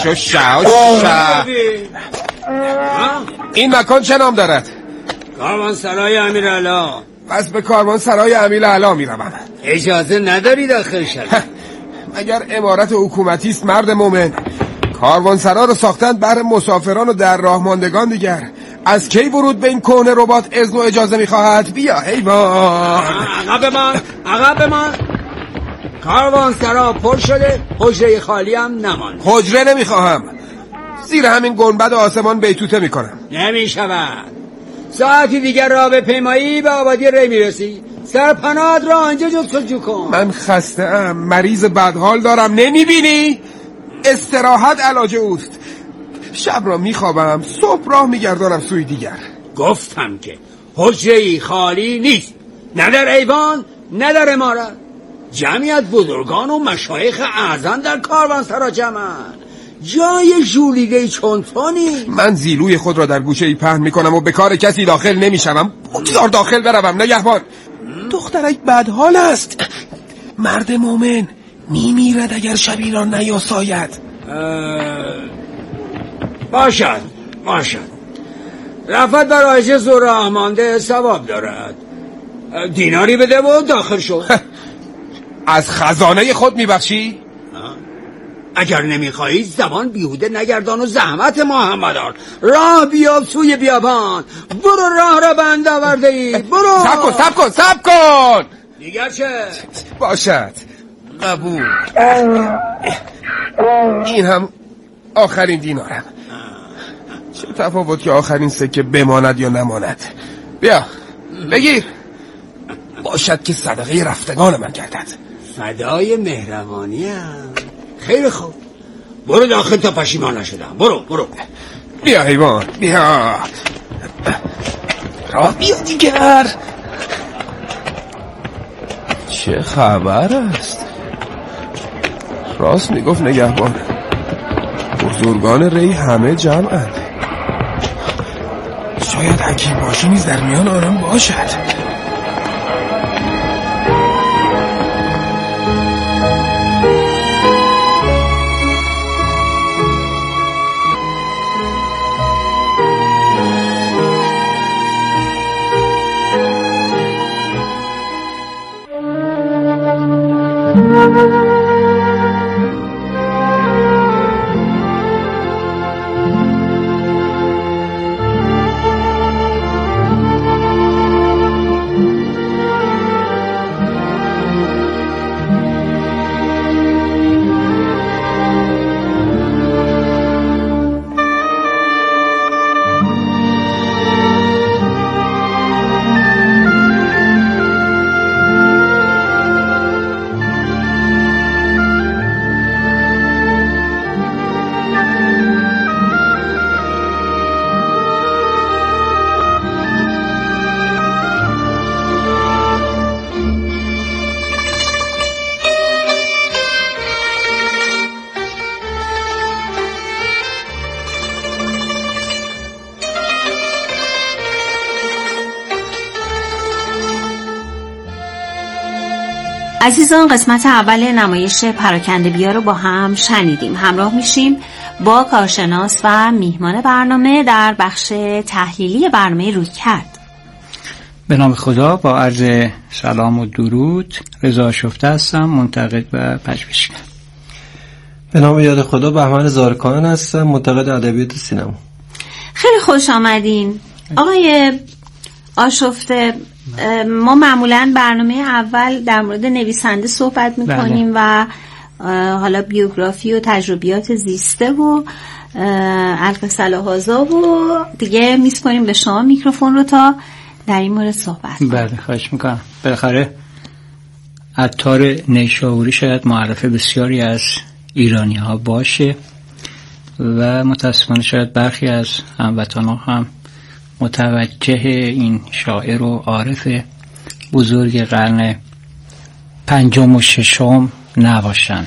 این مکان چه نام دارد؟ کاروانسرای امیرعلی. پس به کاروانسرای امیرعلی میروم. اجازه نداری داخل شوی. اگر عمارت حکومتی است مرد مومن، کاروانسرا رو ساختند برای مسافران و در راه ماندگان دیگر. از کی ورود به این کهنه ربات اذن و اجازه میخواهد؟ بیا حیوان. عقب من. کاروانسرا پر شده، حجره خالی هم نماند. حجره نمیخواهم، زیر همین گنبد آسمان بیتوته میکنم. نمیشود. ساعتی دیگر راه به پیمایی به آبادی ری میرسی. سرپناهت را آنجا جستجو کن. من خسته ام، مریض بدحال دارم، نمیبینی؟ استراحت علاج اوست. شب را میخوابم، صبح راه میگردانم سوی دیگر. گفتم که حجره‌ای خالی نیست، نه در ایوان نه در عمارت. جمعیت بزرگان و مشایخ اعظم در کاروانسرا جمعند. جای ژولیده چون تو نیست. من زیلوی خود را در گوشه‌ای پهن میکنم و به کار کسی داخل نمیشم. بگذار داخل بروم. نگهبان، دخترک بدحال است. مرد مومن میمیرد اگر شبی را نیاساید. باشد رفت برای عجز و راه مانده ثواب دارد. دیناری بده و داخل شو. از خزانه خود میبخشی؟ اگر نمیخواهی زبان بیهوده نگردان و زحمت ما هم مدار. راه بیاب سوی بیابان. برو، راه را بند آورده ای. برو. سب کن. دیگر چه؟ باشد، قبول. این هم آخرین دینارم. چه تفاوت که آخرین سکه بماند یا نماند. بیا بگیر. باشد که صدقه رفتگان من گردد. فدای مهربانیم. خیلی خوب، برو داخل تا پشیمان نشدم. برو. بیا حیوان، بیا. راه بیا دیگر. چه خبر است؟ راست میگفت نگهبان، بزرگان ری همه جمعند. شاید حکیم باشی نیز در میان آنان باشد. عزیزان، قسمت اول نمایش پراکنده بیا رو با هم شنیدیم. همراه میشیم با کارشناس و میهمان برنامه در بخش تحلیلی برنامه رویکرد. به نام خدا، با عرض سلام و درود، رضا شفته هستم، منتقد و پژوهشگر. به نام یاد خدا، بهمن زارکان هستم، منتقد ادبیات سینما. خیلی خوش آمدین آقای آشفته. ما معمولاً برنامه اول در مورد نویسنده صحبت میکنیم و حالا بیوگرافی و تجربیات زیسته و القصه هازا و دیگه میسپاریم به شما میکروفون رو تا در این مورد صحبت کنیم. بله، خواهش میکنم. بالاخره عطار نیشابوری شاید معرف بسیاری از ایرانی ها باشه و متاسفانه شاید برخی از هموطنان هم متوجه این شاعر و عارف بزرگ قرن 5 و 6 نباشن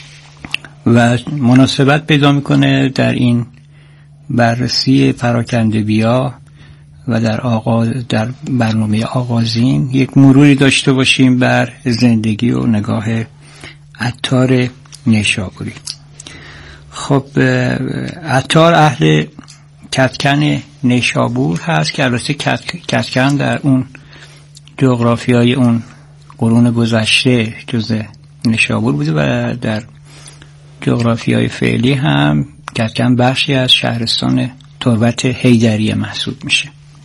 و مناسبت پیدا میکنه در این بررسی پراکنده بیا و در برنامه آغازین یک مروری داشته باشیم بر زندگی و نگاه عطار نیشابوری. خب عطار اهل کتکن نیشابور هست که البته کتکن در اون جغرافیای اون قرون گذشته جزء نیشابور بوده و در جغرافیای فعلی هم کتکن بخشی از شهرستان تربت حیدریه محسوب میشه.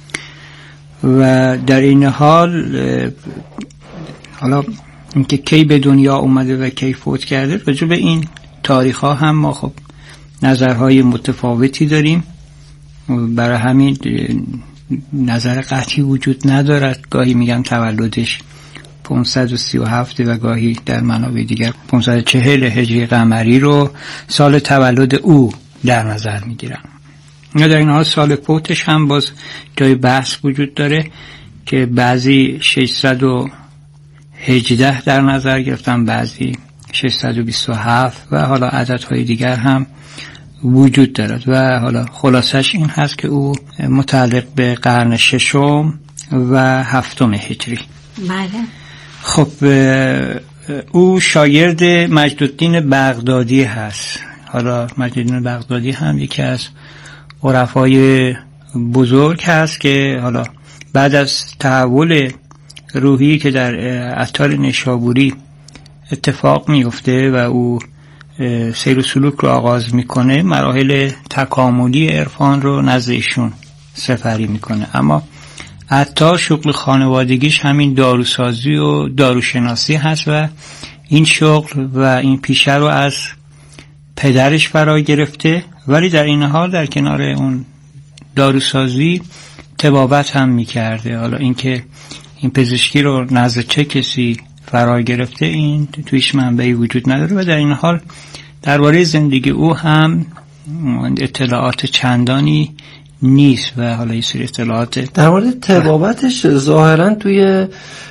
و در این حال حالا اینکه کی به دنیا اومده و کی فوت کرده، راجع به این تاریخ ها هم ما خب نظرهای متفاوتی داریم، برای همین نظر قطعی وجود ندارد. گاهی میگن تولدش 537 و گاهی در منابع دیگر 540 هجری قمری رو سال تولد او در نظر میگیرن. یا در این حال سال فوتش هم باز جای بحث وجود داره که بعضی 618 در نظر گرفتن، بعضی 627 و حالا عددهای دیگر هم وجود دارد. و حالا خلاصش این هست که او متعلق به قرن ششم و هفتم هجری. بله. خب او شاگرد مجدالدین بغدادی هست. حالا مجدالدین بغدادی هم یکی از عرفای بزرگ هست که حالا بعد از تحول روحی که در عطار نیشابوری اتفاق میفته و او سیر و سلوک رو آغاز میکنه، مراحل تکاملی عرفان رو نزد ایشون سپری میکنه. اما عطار شغل خانوادگیش همین داروسازی و داروشناسی هست و این شغل و این پیشه رو از پدرش فرا گرفته، ولی در این حال در کنار اون داروسازی طبابت هم میکرده. حالا اینکه این پزشکی رو نزد چه کسی فرا گرفته این تویش منبعی وجود نداره و در این حال درباره زندگی او هم اطلاعات چندانی نیست. و حالا یه سری اطلاعات در مورد طبابتش ظاهرا توی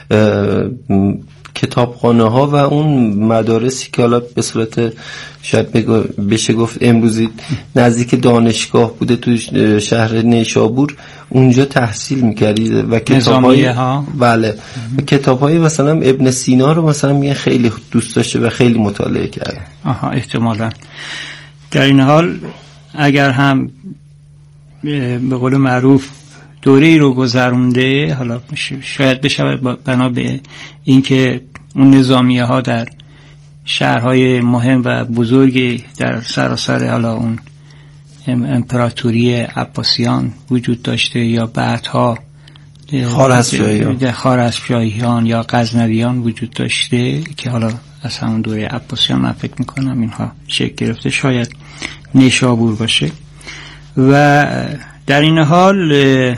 کتابخانه ها و اون مدارسی که حالا به صورت شاید بشه گفت امروزی نزدیک دانشگاه بوده توی شهر نیشابور، اونجا تحصیل میکردید و کتاب‌های بله کتاب‌های مثلا ابن سینا رو مثلا میگن خیلی دوست داشته و خیلی مطالعه کرده. احتمالاً. در این حال اگر هم به قول معروف دوره‌ای رو گذرونده، حالا شاید بشه بنا به اینکه اون نظامیه ها در شهرهای مهم و بزرگی در سراسر حالا اون امپراتوری عباسیان وجود داشته یا بعدها خوارزمشاهیان یا غزنویان وجود داشته که حالا از همون دوره عباسیان من فکر میکنم اینها شکل گرفته، شاید نیشابور باشه. و در این حال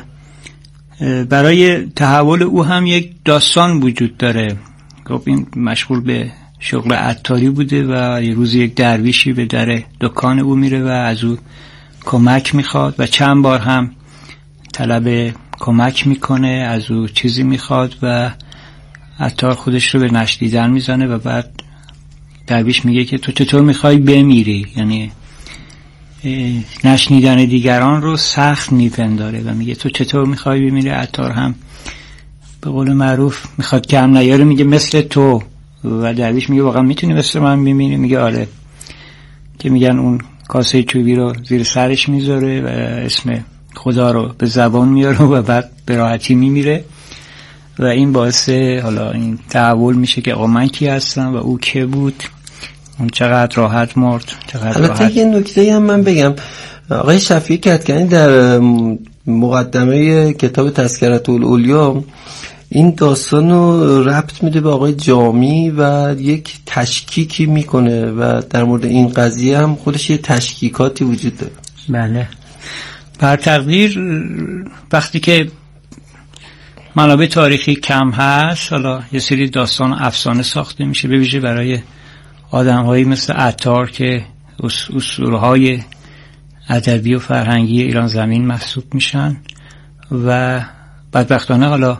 برای تحول او هم یک داستان وجود داره. خب این مشغول به شغل عطاری بوده و یه روز یک درویشی به در دکان او میره و از او کمک میخواد و چند بار هم طلب کمک میکنه، از او چیزی میخواد و عطار خودش رو به نشنیدن میزنه و بعد درویش میگه که تو چطور میخوای بمیری، یعنی نشنیدن دیگران رو سخت میپنداره و میگه تو چطور میخوای بمیری. عطار هم به قول معروف میخواد کم نیاره، میگه مثل تو. و درویش میگه واقعا میتونی مثل من بمیری؟ میگه آره. که میگن اون کاسه چوبی رو زیر سرش میذاره و اسم خدا رو به زبان میاره و بعد به راحتی میمیره و این باعث حالا این تحول میشه که آقا من کی هستم و او که بود، اون چقدر راحت مرد، چقدر راحت. البته یه نکته هم من بگم، آقای شفیعی کدکنی در مقدمه کتاب تذکرة الاولیا این داستان رو ربط میده به آقای جامی و یک تشکیکی میکنه و در مورد این قضیه هم خودش یه تشکیکاتی وجود داره. بله. بر تقدیر وقتی که منابع تاریخی کم هست، حالا یه سری داستان افسانه ساخته میشه، به ویژه برای آدم‌هایی مثل عطار که اسطوره‌های ادبی و فرهنگی ایران زمین محسوب میشن و بدبختانه حالا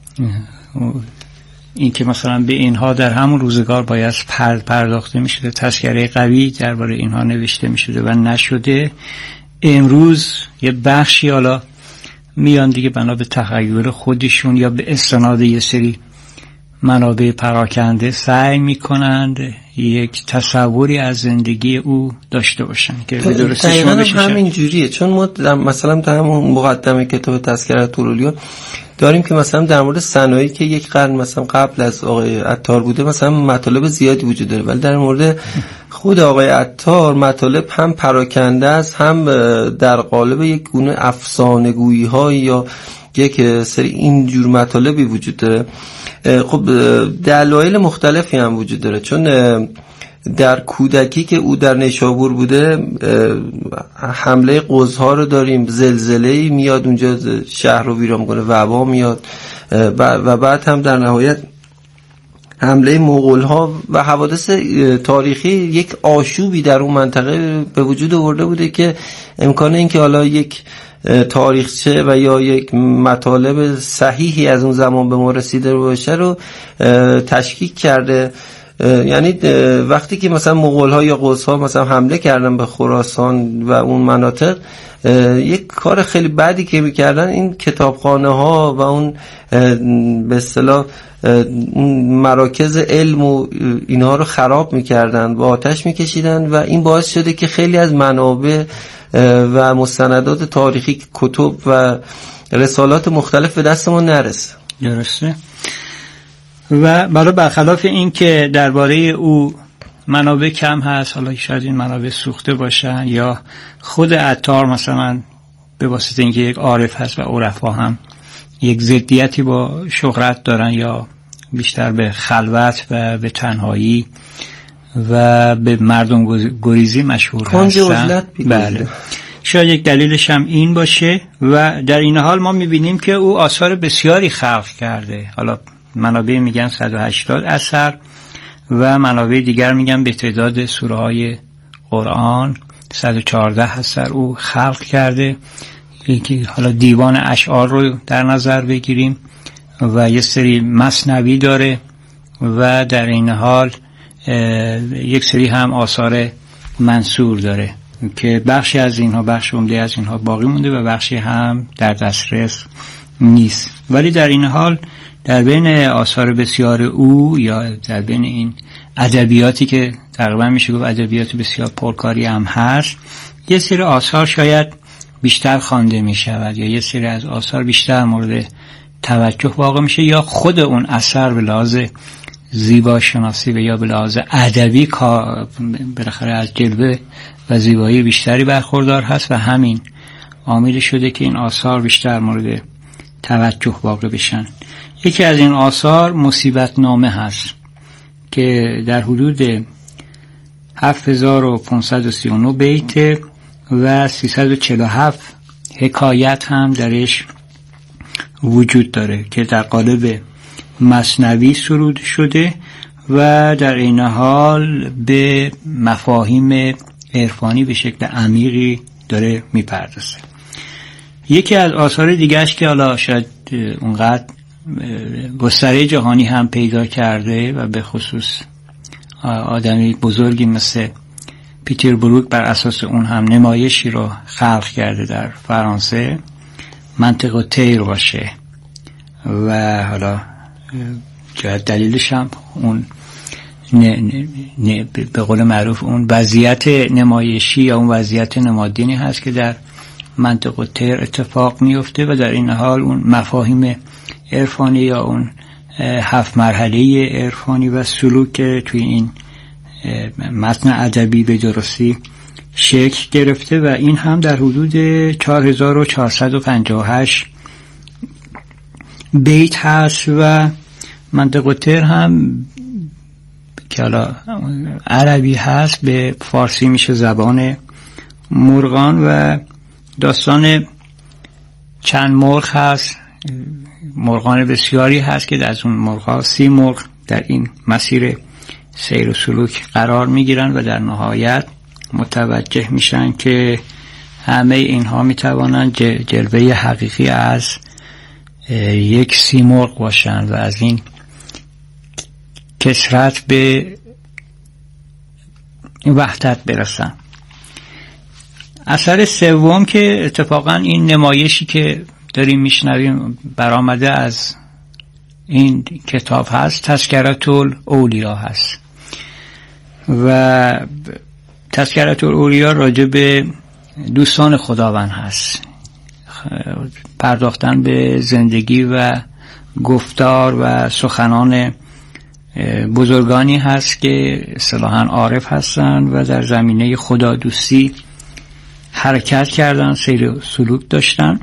این که مثلا به اینها در همون روزگار باید پرداخته میشده، تذکره قوی درباره اینها نوشته میشده و نشده. امروز یه بخشی حالا میان دیگه بنا به تخیل خودشون یا به استناد یه سری منابع پراکنده سعی میکنند یک تصوری از زندگی او داشته باشن که به درستی شما بشه. همین جوریه، چون ما مثلا در همون مقدمه کتاب تذکرة الاولیاء داریم که مثلا در مورد صنایعی که یک قرن مثلا قبل از آقای عطار بوده مثلا مطالب زیادی وجود داره، ولی در مورد خود آقای عطار مطالب هم پراکنده است، هم در قالب یک گونه افسانه‌گویی ها یا یک سری اینجور مطالبی وجود داره. خب دلایل مختلفی هم وجود داره، چون در کودکی که او در نیشابور بوده حمله قزها رو داریم، زلزله‌ای میاد اونجا شهر رو ویران کنه، وبا میاد و بعد هم در نهایت حمله مغول‌ها و حوادث تاریخی یک آشوبی در اون منطقه به وجود آورده بوده که امکان این که حالا یک تاریخچه و یا یک مطالب صحیحی از اون زمان به ما رسیده باشه رو تشکیک کرده. یعنی وقتی که مثلا مغول‌ها یا قزها مثلا حمله کردن به خراسان و اون مناطق، یک کار خیلی بدی که میکردن این کتابخانه‌ها و اون به اصطلاح مراکز علم و اینها رو خراب میکردن، با آتش میکشیدن و این باعث شده که خیلی از منابع و مستندات تاریخی، کتب و رسالات مختلف به دست ما نرسه. درسته. و برای برخلاف این که درباره او منابع کم هست، حالا شاید این منابع سوخته باشن یا خود عطار مثلا به واسطه اینکه یک عارف هست و عرفا هم یک ضدیتی با شهرت دارن یا بیشتر به خلوت و به تنهایی و به مردم گریزی مشهور هستن. بله، شاید یک دلیلش هم این باشه. و در این حال ما میبینیم که او آثار بسیاری خلق کرده. حالا منابع میگن 180 اثر و منابع دیگر میگن به تعداد سوره های قرآن 114 اثر او خلق کرده. یکی حالا دیوان اشعار رو در نظر بگیریم و یه سری مثنوی داره و در این حال یک سری هم آثار منثور داره که بخشی از اینها، بخش عمده از اینها باقی مونده و بخشی هم در دسترس نیست. ولی در این حال در بین آثار بسیار او یا در بین این ادبیاتی که تقریبا میشه گفت ادبیات بسیار پرکاری هم هست، یه سری آثار شاید بیشتر خوانده میشود یا یه سری از آثار بیشتر مورد توجه واقع میشه یا خود اون اثر به لحاظ زیبا شناسی و یا به لحاظ ادبی بالاخره از جلوه و زیبایی بیشتری برخوردار هست و همین عامل شده که این آثار بیشتر مورد توجه واقع بشن. یکی از این آثار مصیبت نامه هست که در حدود 7539 بیت و 347 حکایت هم درش وجود داره که در قالب مثنوی سرود شده و در این حال به مفاهیم عرفانی به شکل عمیقی داره میپردازه. یکی از آثار دیگرش که حالا شاید اونقدر گستره جهانی هم پیدا کرده و به خصوص آدمی بزرگی مثل پیتر بروک بر اساس اون هم نمایشی رو خلق کرده در فرانسه، منطق تیر باشه و حالا جهت دلیلش هم اون به قول معروف اون وضعیت نمایشی یا اون وضعیت نمادینی هست که در منطق تیر اتفاق میفته و در این حال اون مفاهیم عرفانی یا اون 7 مرحله عرفانی و سلوک توی این متن ادبی به درستی شکل گرفته و این هم در حدود 4458 بیت هست و منطق تیر هم که حالا عربی هست به فارسی میشه زبان مرغان و داستان چند مرغ هست، مرغان بسیاری هست که از اون مرغ‌ها 30 مرغ در این مسیر سیر و سلوک قرار میگیرن و در نهایت متوجه میشن که همه اینها میتوانند جلوه حقیقی از یک سیمرغ باشن و از این کثرت به وحدت برسن. اثر سوم که اتفاقا این نمایشی که داریم میشنویم برآمده از این کتاب هست تذکرة الاولیا هست و تذکرة الاولیا راجع به دوستان خداوند هست، پرداختن به زندگی و گفتار و سخنان بزرگانی هست که اصطلاحاً عارف هستند و در زمینه خدا دوستی حرکت کردن، سیر سلوک داشتن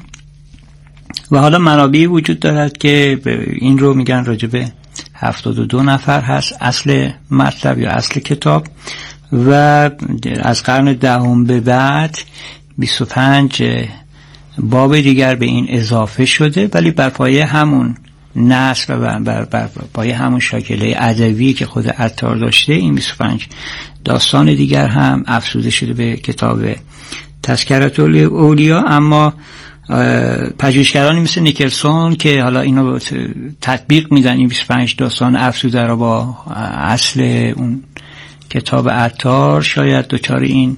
و حالا منابعی وجود دارد که این رو میگن راجع به 72 نفر هست اصل مطلب یا اصل کتاب و از قرن دهم به بعد 25 باب دیگر به این اضافه شده، ولی بر پایه همون نسل و بر پایه همون شاکله ادبی که خود عطار داشته این 25 داستان دیگر هم افزوده شده به کتاب تذکرة الاولیا. اما پژوهشگرانی مثل نیکلسون که حالا اینو تطبیق میدن این 25 داستان افزوده رو با اصل اون کتاب عطار، شاید دچار این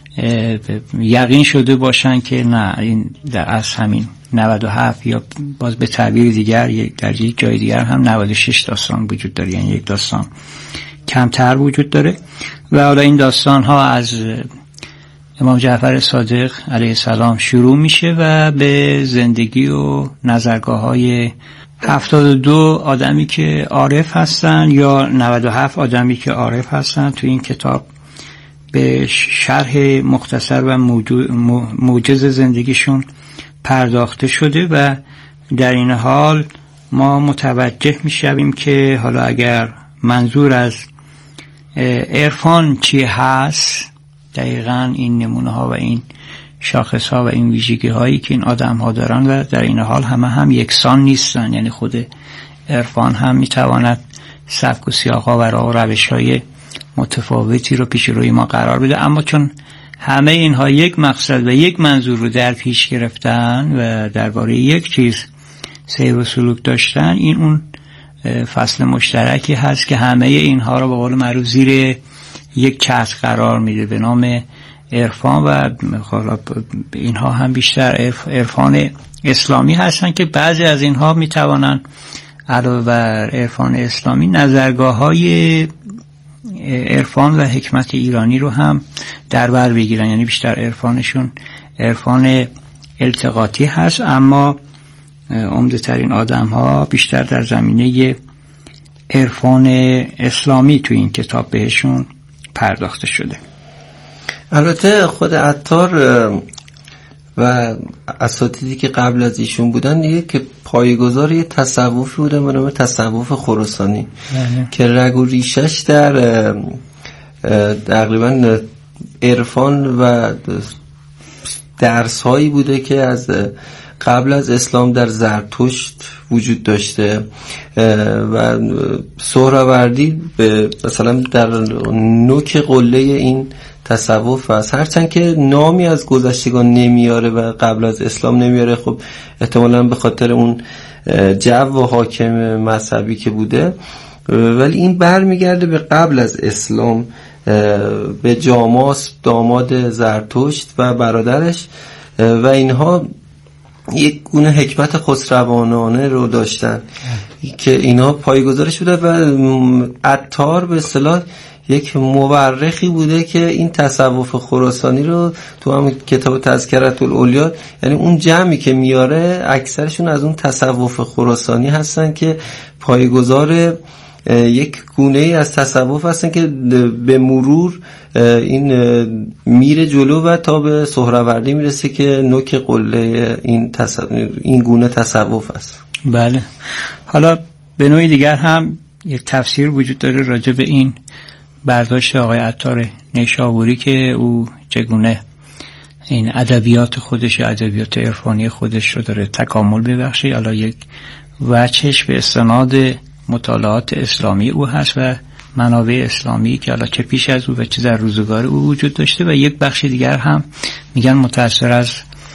یقین شده باشن که نه این در اصل همین 97 یا باز به تعبیر دیگر در یک جای دیگر هم 96 داستان وجود داره، یعنی یک داستان کمتر وجود داره. و حالا این داستان ها از امام جعفر صادق علیه السلام شروع میشه و به زندگی و نظرگاه های 72 آدمی که عارف هستن یا 97 آدمی که عارف هستن تو این کتاب به شرح مختصر و موجز زندگیشون پرداخته شده و در این حال ما متوجه میشویم که حالا اگر منظور از عرفان چی هست، دقیقاً این نمونه ها و این شاخص ها و این ویژگی هایی که این آدم ها دارن و در این حال همه هم یکسان نیستن، یعنی خود عرفان هم میتواند سبک و سیاق ها و راه و روش های متفاوتی رو پیش روی ما قرار بده، اما چون همه اینها یک مقصد و یک منظور رو در پیش گرفتن و درباره یک چیز سیر و سلوک داشتن، این اون فصل مشترکی هست که همه اینها رو به قول معروف زیر یک چتر قرار میده به نام عرفان و اینها هم بیشتر عرفان اسلامی هستن که بعضی از اینها میتوانن علاوه بر عرفان اسلامی نظرگاه های عرفان و حکمت ایرانی رو هم در بر بگیرن، یعنی بیشتر عرفانشون عرفان التقاطی هست، اما عمده ترین آدم ها بیشتر در زمینه عرفان اسلامی تو این کتاب بهشون پرداخته شده. البته خود عطار و اساتیدی که قبل از ایشون بودن دیگه که پایه‌گذار یه تصوفی بودن به نام تصوف خراسانی که رگ و ریشش در تقریبا عرفان و درس هایی بوده که از قبل از اسلام در زرتشت وجود داشته و سهروردی مثلا در نوک قله این تصوف هست، هرچند که نامی از گذشتگان نمیاره و قبل از اسلام نمیاره، خب احتمالاً به خاطر اون جو و حاکم مذهبی که بوده، ولی این برمیگرده به قبل از اسلام، به جاماس داماد زرتشت و برادرش و اینها یک گونه حکمت خسروانانه رو داشتن که اینها پایه‌گذارش بوده و عطار به اصطلاح یک مورخی بوده که این تصوف خراسانی رو تو هم کتاب تذکرة الاولیا، یعنی اون جمعی که میاره اکثرشون از اون تصوف خراسانی هستن که پایه‌گذار یک گونه ای از تصوف هستن که به مرور این میره جلو و تا به سهروردی میرسه که نوک قله این گونه تصوف است. بله. حالا به نوعی دیگر هم یک تفسیر وجود داره راجع به این برداشت آقای عطار نیشابوری که او چگونه این ادبیات خودش، ادبیات عرفانی خودش رو داره تکامل ببخشه. حالا یک وجهش به استناد مطالعات اسلامی او هست و منابع اسلامی که حالا چه پیش از او و چه در روزگار او وجود داشته، و یک بخش دیگر هم میگن متأثر از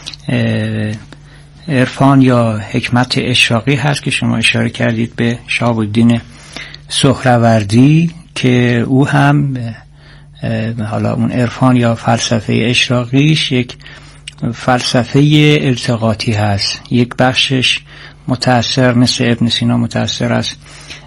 عرفان یا حکمت اشراقی هست که شما اشاره کردید به شهاب الدین سهروردی که او هم حالا اون عرفان یا فلسفه اشراقیش یک فلسفه التقاطی هست، یک بخشش متأثر، مثل ابن سینا متأثر از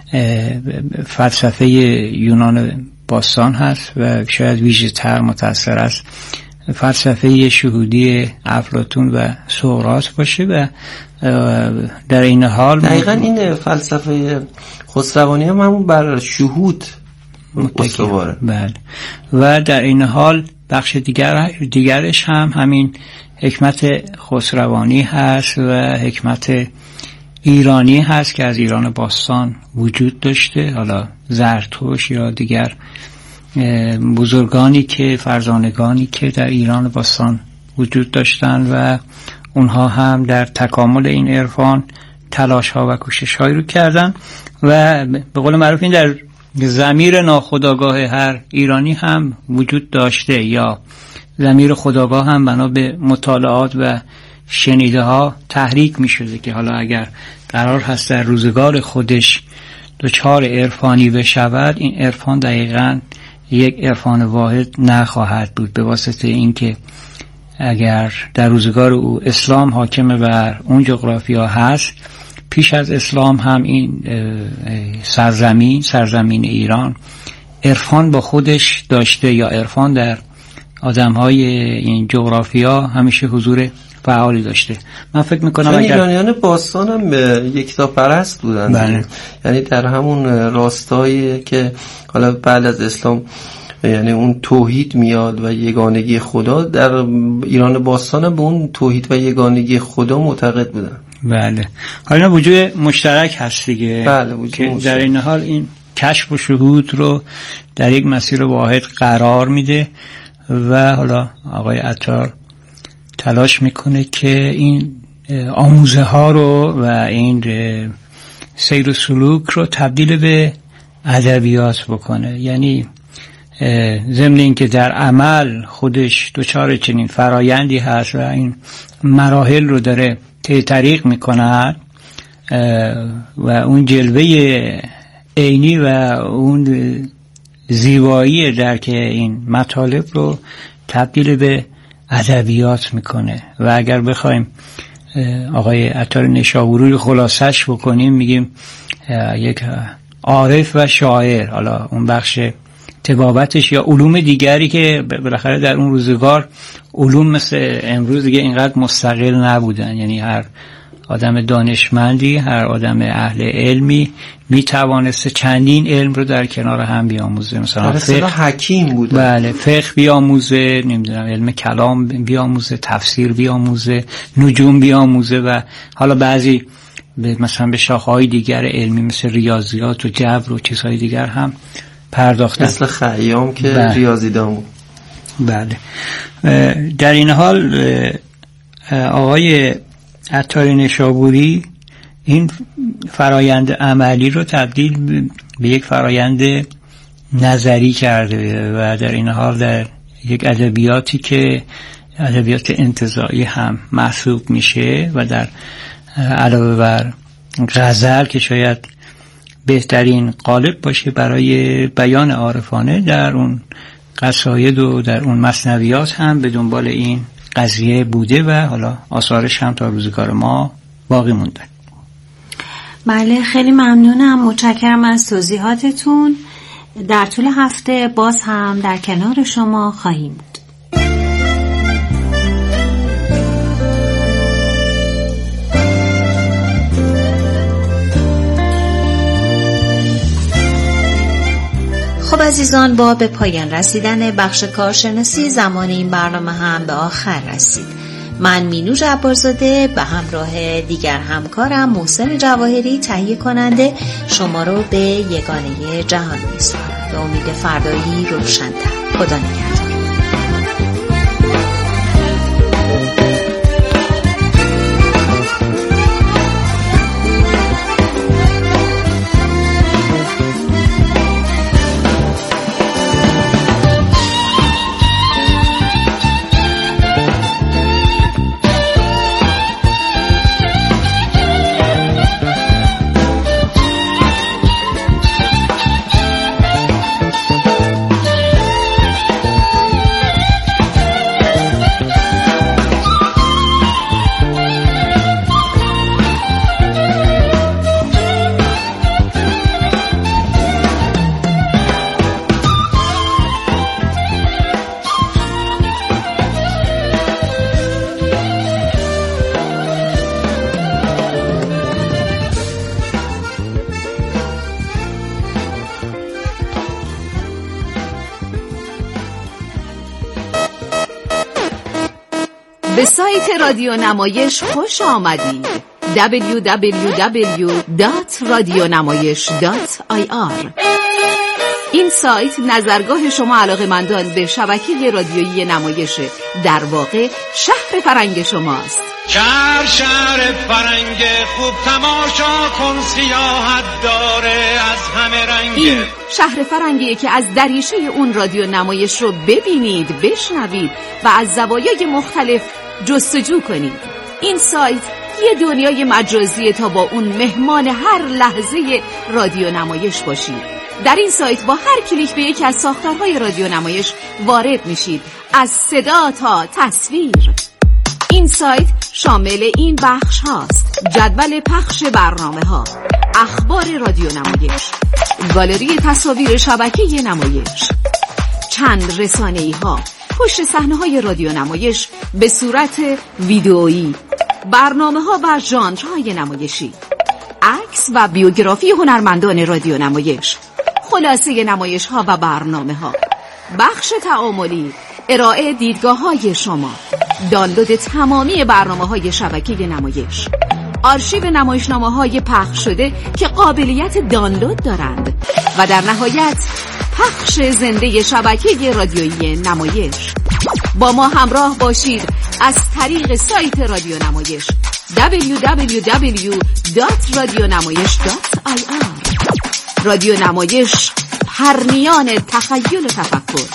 فلسفه یونان باستان هست و شاید ویژه تر متأثر از فلسفه شهودی افلاطون و سقراط باشه و در این حال دقیقا این فلسفه خسروانی هم همون بر شهود استواره. بله. و در این حال بخش دیگرش هم همین حکمت خسروانی هست و حکمت ایرانی هست که از ایران باستان وجود داشته، حالا زرتوش یا دیگر بزرگانی که فرزانگانی که در ایران باستان وجود داشتن و اونها هم در تکامل این عرفان تلاش ها و کوشش هایی رو کردن و به قول معروف این در ضمیر ناخودآگاه هر ایرانی هم وجود داشته، یا ضمیر خودآگاه هم بنا به مطالعات و شنیده ها تحریک می شده که حالا اگر قرار هست در روزگار خودش دچار عرفانی بشود، این عرفان دقیقاً یک عرفان واحد نخواهد بود، به واسطه اینکه اگر در روزگار او اسلام حاکم بر اون جغرافیا هست، پیش از اسلام هم این سرزمین ایران عرفان با خودش داشته، یا عرفان در آدم‌های این جغرافیا همیشه حضور فعالی داشته. من فکر میکنم اگر ایرانیان باستان هم یکتاپرست بودن. بله. یعنی در همون راستایی که حالا بعد از اسلام یعنی اون توحید میاد و یگانگی خدا، در ایران باستان هم به اون توحید و یگانگی خدا معتقد بودن. بله. حالا وجود مشترک هست دیگه. بله، که در این حال این کشف و شهود رو در یک مسیر واحد قرار میده و حالا آقای عطار تلاش میکنه که این آموزه ها رو و این سیر و سلوک رو تبدیل به ادبیات بکنه. یعنی ضمن این که در عمل خودش دچار چنین فرایندی هست و این مراحل رو داره طی طریق میکنه و اون جلوه عینی و اون زیبایی درک این مطالب رو تبدیل به ادبیات میکنه. و اگر بخوایم آقای عطار نیشابوری رو خلاصش بکنیم، میگیم یک عارف و شاعر. حالا اون بخش طبابتش یا علوم دیگری که بالاخره در اون روزگار علوم مثل امروز دیگه اینقدر مستقل نبودن، یعنی هر آدم دانشمندی، هر آدم اهل علمی میتوانست چندین علم رو در کنار هم بیاموزه. مثلا فقه حکیم بود. بله، فقه بیاموزه، نمیدونم علم کلام بیاموزه، تفسیر بیاموزه، نجوم بیاموزه و حالا بعضی مثلا به شاخه‌های دیگر علمی مثل ریاضیات و جبر و چیزهای دیگر هم پرداختن، مثل خیام که ریاضیدان بود. بله. در این حال آقای عطار نیشابوری این فرایند عملی رو تبدیل به یک فرایند نظری کرده و در این حال در یک ادبیاتی که ادبیات انتزاعی هم محسوب میشه و در علاوه بر غزل که شاید بهترین قالب باشه برای بیان عارفانه، در اون قصاید و در اون مثنویات هم به دنبال این قضیه بوده و حالا آثارش هم تا روزگار ما باقی مونده. بله، خیلی ممنونم، متشکرم از توضیحاتتون. در طول هفته باز هم در کنار شما خواهیم بود. خب عزیزان، با به پایان رسیدن بخش کارشناسی زمان این برنامه هم به آخر رسید. من مینوش عباس‌زاده به همراه دیگر همکارم محسن جواهری تهیه کننده شما رو به یگانه جهان می‌سپارم. به امید فردایی روشن‌تر. خدا نگهدار. به سایت رادیو نمایش خوش آمدید. www.radionamayish.ir. این سایت نظرگاه شما علاقه‌مندان به شبکه رادیویی نمایش، در واقع شهر فرنگ شماست. شهر فرنگ خوب تماشا کن، سیاحت داره از همه رنگ. این شهر فرنگیه که از دریچه اون رادیو نمایش رو ببینید، بشنوید و از زوایای مختلف جستجو کنید. این سایت یه دنیای مجازیه تا با اون مهمان هر لحظه رادیو نمایش باشید. در این سایت با هر کلیک به یکی از ساختارهای رادیو نمایش وارد میشید، از صدا تا تصویر. این سایت شامل این بخش هاست: جدول پخش برنامه ها، اخبار رادیو نمایش، گالری تصاویر شبکه نمایش، چند رسانه‌ای ها، پشت صحنه های رادیو نمایش به صورت ویدئویی، برنامه ها و ژانرهای نمایشی، عکس و بیوگرافی هنرمندان رادیو نمایش، خلاصه نمایش ها و برنامه ها، بخش تعاملی، ارائه دیدگاه های شما، دانلود تمامی برنامه های شبکه نمایش، آرشیو نمایشنامه های پخش شده که قابلیت دانلود دارند و در نهایت پخش زنده شبکه رادیویی نمایش. با ما همراه باشید از طریق سایت رادیو نمایش www.radionamayish.ir. رادیو نمایش، پرنیان تخیل و تفکر.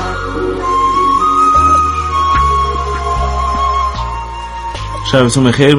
شبتون بخیر.